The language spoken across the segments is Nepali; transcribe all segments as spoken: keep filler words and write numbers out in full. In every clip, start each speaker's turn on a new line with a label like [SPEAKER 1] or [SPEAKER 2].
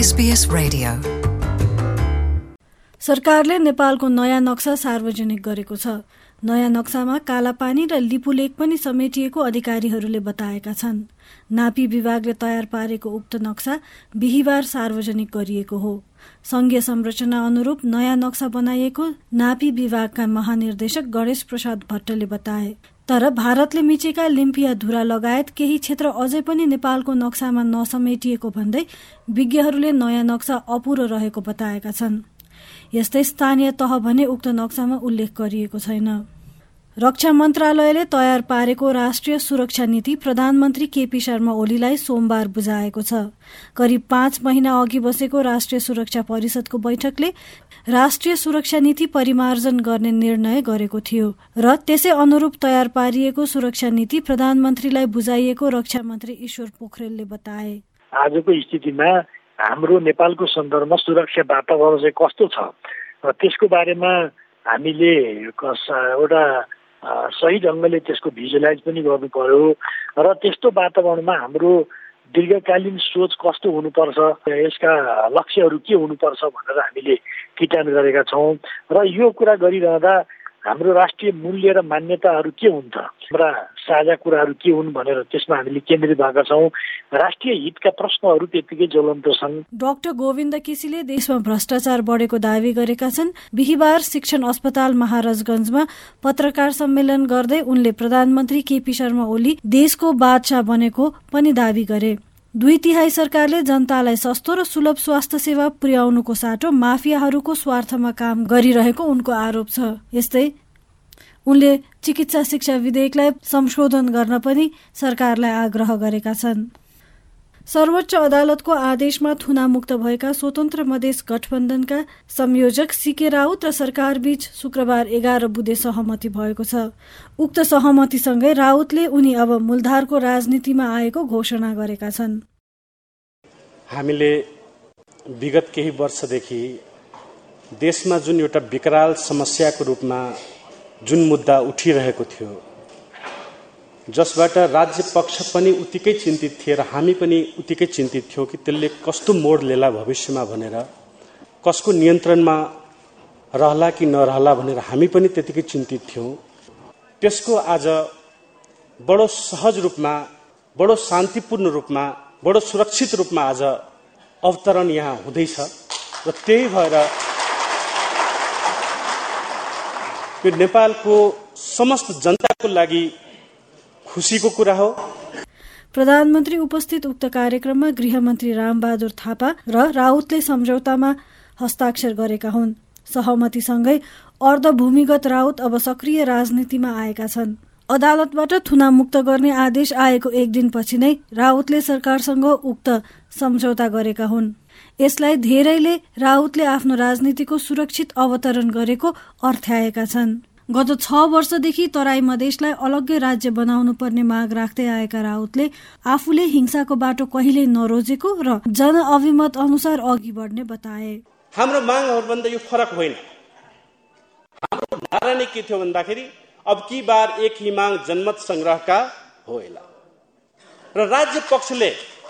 [SPEAKER 1] S B S Radio. सरकारले नेपालको नयाँ नक्सा सार्वजनिक गरेको छ। नयाँ नक्सामा कालापानी र लिपुलेक पनि समेटिएको अधिकारीहरूले बताएका छन्। नापी विभागले तयार पारेको उक्त नक्सा बिहिबार सार्वजनिक गरिएको हो। संघीय संरचना अनुरूप नयाँ नक्सा बनाइएको नापी विभागका महानिर्देशक गणेश प्रसाद भट्टले बताए। तर भारतले मिचेका लिम्पिया धुरा लगायत केही क्षेत्र अझै पनि नेपालको नक्सामा नसमेटिएको भन्दै विज्ञहरूले नयाँ नक्सा अपुरो रहेको बताएका छन्। यस्तै स्थानीय तह भने उक्त नक्सामा उल्लेख गरिएको छैन। रक्षा मन्त्रालयले तयार पारेको राष्ट्रिय सुरक्षा नीति प्रधानमन्त्री केपी शर्मा ओलीलाई सोमबार बुझाएको छ। करिब पाँच महिना अघि बसेको राष्ट्रिय सुरक्षा परिषदको बैठकले राष्ट्रिय सुरक्षा नीति परिमार्जन गर्ने निर्णय गरेको थियो र त्यसै अनुरूप तयार पारिएको सुरक्षा नीति प्रधानमन्त्रीलाई बुझाइएको रक्षा मन्त्री ईश्वर पोखरेलले बताए।
[SPEAKER 2] आजको स्थितिमा हाम्रो नेपालको सन्दर्भमा सुरक्षा वातावरण चाहिँ कस्तो छ र त्यसको बारेमा हामीले एउटा सही ढङ्गले त्यसको भिजुअलाइज पनि गर्नु पर्यो र त्यस्तो वातावरणमा हाम्रो दीर्घकालीन सोच कस्तो हुनुपर्छ, यसका लक्ष्यहरू के हुनुपर्छ भनेर हामीले किटान गरेका छौँ र यो कुरा गरिरहँदा हाम्रो राष्ट्रिय मूल्य र मान्यताहरू के हुन्छ, हाम्रा साझा कुराहरू के हुन् भनेर त्यसमा हामीले केन्द्रित भएका छौँ। राष्ट्रिय हितका प्रश्नहरू त्यतिकै ज्वलन्त छन्।
[SPEAKER 1] डाक्टर गोविन्द केसीले देशमा भ्रष्टाचार बढेको दावी गरेका छन्। बिहिबार शिक्षण अस्पताल महाराजगञ्जमा पत्रकार सम्मेलन गर्दै उनले प्रधानमन्त्री केपी शर्मा ओली देशको बादशाह बनेको पनि दावी गरे। दुई तिहाई सरकारले जनतालाई सस्तो र सुलभ स्वास्थ्य सेवा पुर्याउनुको साटो माफियाहरूको स्वार्थमा काम गरिरहेको उनको आरोप छ। यस्तै उनले चिकित्सा शिक्षा विधेयकलाई संशोधन गर्न पनि सरकारलाई आग्रह गरेका छन्। सर्वोच्च अदालतको आदेशमा थुनामुक्त भएका स्वतन्त्र मधेस गठबन्धनका संयोजक सीके राउत र सरकारबीच शुक्रबार एघार बुँदे सहमति भएको छ। उक्त सहमतिसँगै राउतले उनी अब मूलधारको राजनीतिमा आएको घोषणा गरेका छन्।
[SPEAKER 3] हामीले विगत केही वर्षदेखि देशमा जुन एउटा विकराल समस्याको रूपमा जुन मुद्दा उठिरहेको थियो, जसबाट राज्य पक्ष पनि उत्तिकै चिन्तित थिए र हामी पनि उत्तिकै चिन्तित थियौँ कि त्यसले कस्तो मोड लिएला भविष्यमा भनेर, कसको नियन्त्रणमा रहला कि नरहला भनेर हामी पनि त्यतिकै चिन्तित थियौँ। त्यसको आज बडो सहज रूपमा, बडो शान्तिपूर्ण रूपमा, बडो सुरक्षित रूपमा आज अवतरण यहाँ हुँदैछ र त्यही भएर यो नेपालको समस्त जनताको लागि खुसीको कुरा हो।
[SPEAKER 1] प्रधानमन्त्री उपस्थित उक्त कार्यक्रममा गृहमन्त्री रामबहादुर थापा र राउतले सम्झौतामा हस्ताक्षर गरेका हुन्। सहमतिसँगै अर्धभूमिगत राउत अब सक्रिय राजनीतिमा आएका छन्। अदालतबाट थुनामुक्त गर्ने आदेश आएको एक दिनपछि नै राउतले सरकारसँग उक्त सम्झौता गरेका हुन्। यसलाई धेरैले राउतले आफ्नो राजनीतिको सुरक्षित अवतरण गरेको अर्थ्याएका छन्। गत छ वर्षदेखि तराई मधेसलाई अलग्गै राज्य बनाउनु पर्ने माग राख्दै आएका राउतले आफूले हिंसाको बाटो कहिल्यै नरोजेको र जनअभिमत अनुसार अघि बढ्ने बताए।
[SPEAKER 3] हाम्रो मागहरूभन्दा यो फरक होइन। हाम्रो धारणा नै के थियो भन्दाखेरि अब की बार एक ही माग जनमत संग्रहका होइला र राज्य पक्षले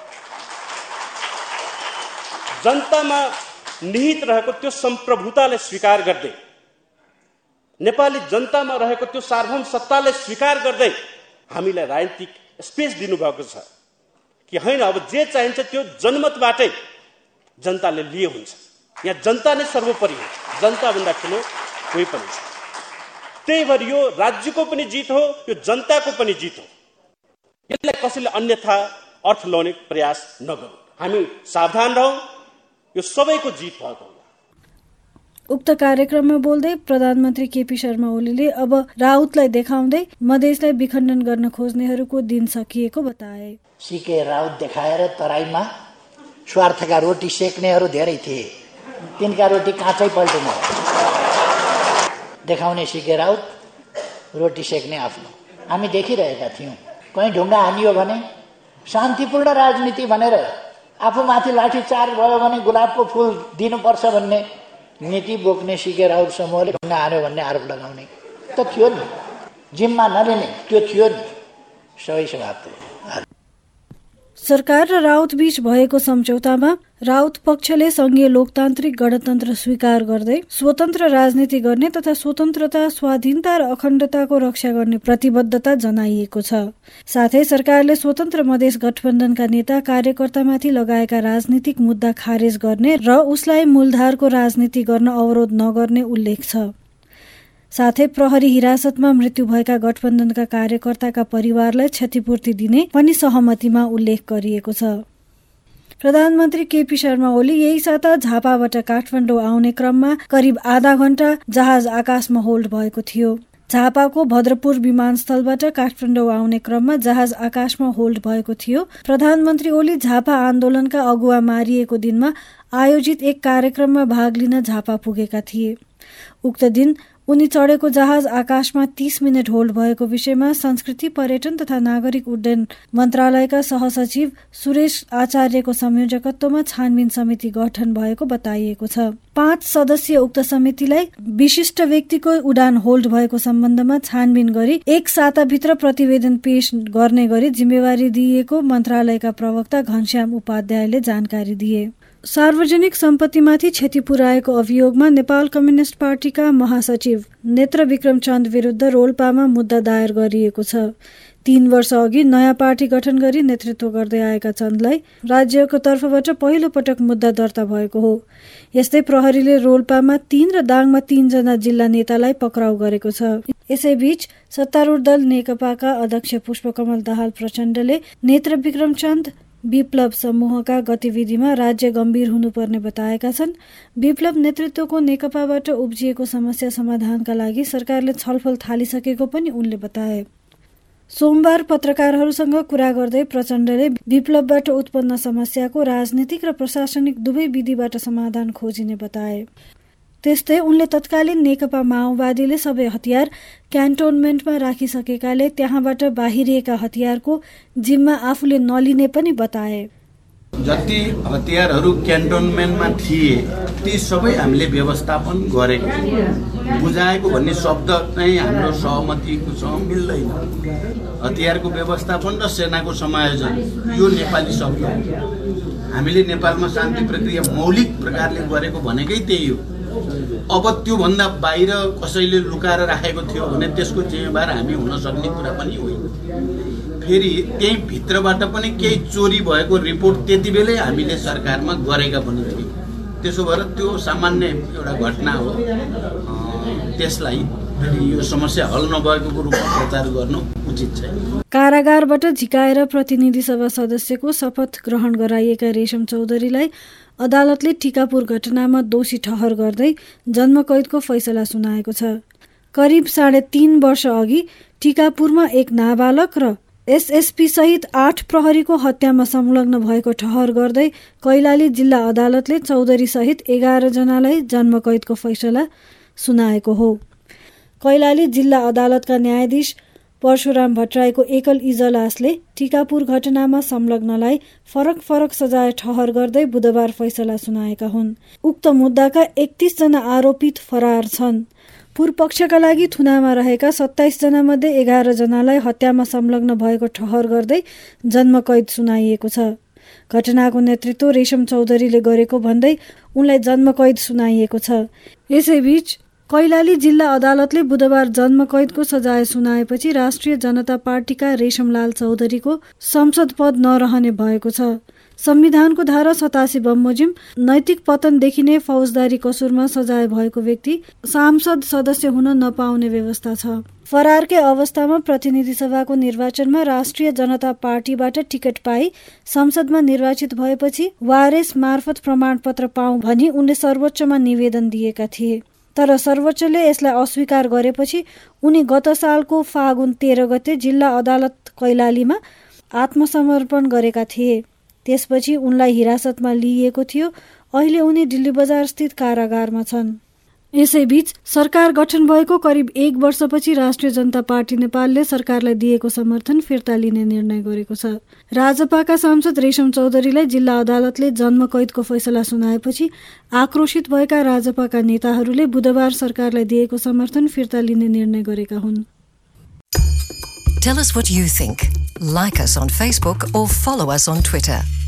[SPEAKER 3] जनतामा निहित रहेको त्यो सम्प्रभुतालाई स्वीकार गर्दै, नेपाली जनतामा रहेको त्यो सार्वभौम सत्तालाई स्वीकार गर्दै हामीलाई राजनीतिक स्पेस दिनुभएको छ कि होइन, अब जे चाहिन्छ त्यो जनमतबाटै जनताले लिए हुन्छ। यहाँ जनता नै सर्वोपरि हो, जनताभन्दा ठुलो कोही पनि छ। त्यही भएर यो राज्यको पनि जित हो, यो जनताको पनि जित हो। यसलाई कसैले अन्यथा अर्थ लाउने प्रयास नगरौँ। हामी सावधान रहौँ, यो सबैको जित भएको हो।
[SPEAKER 1] उक्त कार्यक्रममा बोल्दै प्रधानमन्त्री केपी शर्मा ओलीले अब राउतलाई देखाउँदै मधेसलाई विखण्डन गर्न खोज्नेहरूको दिन सकिएको बताए।
[SPEAKER 4] सीके राउत देखाएर तराईमा स्वार्थका रोटी सेक्नेहरू धेरै थिए, तिनका रोटी काँचै पल्टिन देखाउने सीके राउत, रोटी सेक्ने आफ्नो। हामी देखिरहेका थियौँ। कहीँ ढुङ्गा हानियो भने शान्तिपूर्ण राजनीति भनेर आफूमाथि लाठीचार्ज भयो भने गुलाबको फुल दिनुपर्छ भन्ने नीति बोक्ने सीके राउत समूहले ढुङ्गा हान्यो भन्ने आरोप लगाउने त थियो नि, जिम्मा नलिने त्यो थियो नि, सबै समाप्त।
[SPEAKER 1] सरकार र राउत बीच भएको सम्झौतामा राउत पक्षले संघीय लोकतान्त्रिक गणतन्त्र स्वीकार गर्दै स्वतन्त्र राजनीति गर्ने तथा स्वतन्त्रता, स्वाधीनता र अखण्डताको रक्षा गर्ने प्रतिबद्धता जनाइएको छ। साथै सरकारले स्वतन्त्र मधेस गठबन्धनका नेता कार्यकर्तामाथि लगाएका राजनीतिक मुद्दा खारेज गर्ने र उसलाई मूलधारको राजनीति गर्न अवरोध नगर्ने उल्लेख छ। साथै प्रहरी हिरासतमा मृत्यु भएका गठबन्धनका कार्यकर्ताका परिवारलाई क्षतिपूर्ति दिने पनि सहमतिमा उल्लेख गरिएको छ। प्रधानमन्त्री केपी शर्मा ओली यही साता झापाबाट काठमाडौँ आउने क्रममा करिब आधा घण्टा जहाज आकाशमा होल्ड भएको थियो। झापाको भद्रपुर विमानस्थलबाट काठमाडौँ आउने क्रममा जहाज आकाशमा होल्ड भएको थियो। प्रधानमन्त्री ओली झापा आन्दोलनका अगुवा मारिएको दिनमा आयोजित एक कार्यक्रममा भाग लिन झापा पुगेका थिए। उक्त दिन उनी चढेको जहाज आकाशमा तीस मिनट होल्ड भएको विषयमा संस्कृति, पर्यटन तथा नागरिक उड्डयन मन्त्रालयका सहसचिव सुरेश आचार्यको संयोजकत्वमा छानबिन समिति गठन भएको बताइएको छ। पाँच सदस्यीय उक्त समितिलाई विशिष्ट व्यक्तिको उडान होल्ड भएको सम्बन्धमा छानबिन गरी एक साताभित्र प्रतिवेदन पेश गर्ने गरी जिम्मेवारी दिइएको मन्त्रालयका प्रवक्ता घनश्याम उपाध्यायले जानकारी दिए। सार्वजनिक सम्पत्तिमाथि क्षति पुर्याएको अभियोगमा नेपाल कम्युनिस्ट पार्टीका महासचिव नेत्र विक्रम चन्द विरुद्ध रोल्पामा मुद्दा दायर गरिएको छ। तीन वर्ष अघि नयाँ पार्टी गठन गरी नेतृत्व गर्दै आएका चन्दलाई राज्यको तर्फबाट पहिलो पटक मुद्दा दर्ता भएको हो। यस्तै प्रहरीले रोल्पामा तीन र दाङमा तीनजना जिल्ला नेतालाई पक्राउ गरेको छ। यसैबीच सत्तारूढ दल नेकपाका अध्यक्ष पुष्पकमल दाहाल प्रचण्डले नेत्र विक्रम चन्द विप्लव समूहका गतिविधिमा राज्य गम्भीर हुनुपर्ने बताएका छन्। विप्लव नेतृत्वको नेकपाबाट उब्जिएको समस्या समाधानका लागि सरकारले छलफल थालिसकेको पनि उनले बताए। सोमबार पत्रकारहरूसँग कुरा गर्दै प्रचण्डले विप्लवबाट उत्पन्न समस्याको राजनीतिक र प्रशासनिक दुवै विधिबाट समाधान खोजिने बताए। त्यस्तै उनले तत्कालीन नेकपा माओवादीले सबै हतियार क्यान्टोनमेन्टमा राखिसकेकाले त्यहाँबाट बाहिरिएका हतियारको जिम्मा आफूले नलिने पनि बताए।
[SPEAKER 5] जति हतियारहरू क्यान्टोनमेन्टमा थिए ती सबै हामीले व्यवस्थापन गरेको बुझाएको भन्ने शब्द चाहिँ हाम्रो सहमतिकोसँग मिल्दैन। हतियारको व्यवस्थापन र सेनाको समायोजन यो नेपाली शब्द हो। हामीले नेपालमा शान्ति प्रक्रिया मौलिक प्रकारले गरेको भनेकै त्यही हो। अब त्योभन्दा बाहिर कसैले लुकाएर राखेको थियो भने त्यसको जिम्मेवार हामी हुन सक्ने कुरा पनि होइन। फेरि त्यही भित्रबाट पनि केही चोरी भएको रिपोर्ट त्यति बेलै हामीले सरकारमा गरेका पनि थियौँ। त्यसो भएर त्यो सामान्य एउटा घटना हो। त्यसलाई यो समस्या हल नभएको रूपमा प्रचार गर्नु उचित छैन।
[SPEAKER 1] कारागारबाट झिकाएर प्रतिनिधि सभा सदस्यको शपथ ग्रहण गराइएका रेशम चौधरीलाई अदालतले टिकापुर घटनामा दोषी ठहर गर्दै जन्मकैदको फैसला सुनाएको छ। करिब साढे तीन वर्ष अघि टिकापुरमा एक नाबालक र एसएसपी सहित आठ प्रहरीको हत्यामा संलग्न भएको ठहर गर्दै कैलाली जिल्ला अदालतले चौधरी सहित एघार जनालाई जन्मकैदको फैसला सुनाएको हो। कैलाली जिल्ला अदालतका न्यायाधीश परशुराम भट्टराईको एकल इजलासले टिकापुर घटनामा संलग्नलाई फरक फरक सजाय ठहर गर्दै बुधबार फैसला सुनाएका हुन्। उक्त मुद्दाका एकतीस जना आरोपित फरार छन्। पूर्वपक्षका लागि थुनामा रहेका सत्ताइस जना मध्ये एघार जनालाई हत्यामा संलग्न भएको ठहर गर्दै जन्मकैद सुनाइएको छ। घटनाको नेतृत्व रेशम चौधरीले गरेको भन्दै उनलाई जन्मकैद सुनाइएको छ। यसैबीच कैलाली जिल्ला अदालतले बुधबार जन्मकैदको सजाय सुनाएपछि राष्ट्रिय जनता पार्टीका रेशमलाल चौधरीको संसद पद नरहने भएको छ। संविधानको धारा सतासी बमोजिम नैतिक पतनदेखि नै फौजदारी कसुरमा सजाय भएको व्यक्ति सांसद सदस्य हुन नपाउने व्यवस्था छ। फरारकै अवस्थामा प्रतिनिधि सभाको निर्वाचनमा राष्ट्रिय जनता पार्टीबाट टिकट पाई संसदमा निर्वाचित भएपछि वारेस मार्फत प्रमाणपत्र पाऊ भनी उनले सर्वोच्चमा निवेदन दिएका थिए। तर सर्वोच्चले यसलाई अस्वीकार गरेपछि उनी गत सालको फागुन तेह्र गते जिल्ला अदालत कैलालीमा आत्मसमर्पण गरेका थिए। त्यसपछि उनलाई हिरासतमा लिइएको थियो। अहिले उनी दिल्ली बजार स्थित कारागारमा छन्। यसैबीच सरकार गठन भएको करिब एक वर्षपछि राष्ट्रिय जनता पार्टी नेपालले सरकारलाई दिएको समर्थन फिर्ता लिने निर्णय गरेको छ। राजपाका सांसद रेशम चौधरीलाई जिल्ला अदालतले जन्मकैदको फैसला सुनाएपछि आक्रोशित भएका राजपाका नेताहरूले बुधबार सरकारलाई दिएको समर्थन फिर्ता लिने निर्णय गरेका हुन्।
[SPEAKER 6] Tell us what you think. Like us on Facebook or follow us on Twitter.